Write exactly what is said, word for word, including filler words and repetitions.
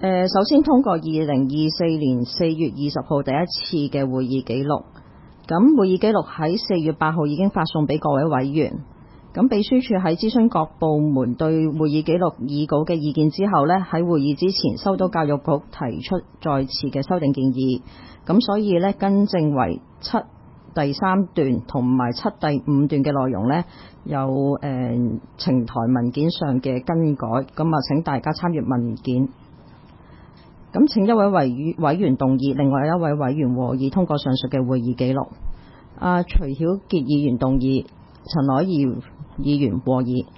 誒，首先通過二零二四年四月二十號第一次嘅會議記錄。咁會議記錄喺四月八號已經發送俾各位委員。咁秘書處喺諮詢各部門對會議記錄議稿嘅意見之後呢，喺會議之前收到教育局提出再次嘅修訂建議。咁所以呢，更正為七第三段同埋七第五段嘅內容呢，有誒、呃、呈台文件上嘅更改。咁啊，請大家參閱文件。咁請一位委委員動議，另外一位委員和議通過上述嘅會議記錄。阿徐曉傑議員動議，陳凱儀議員和議。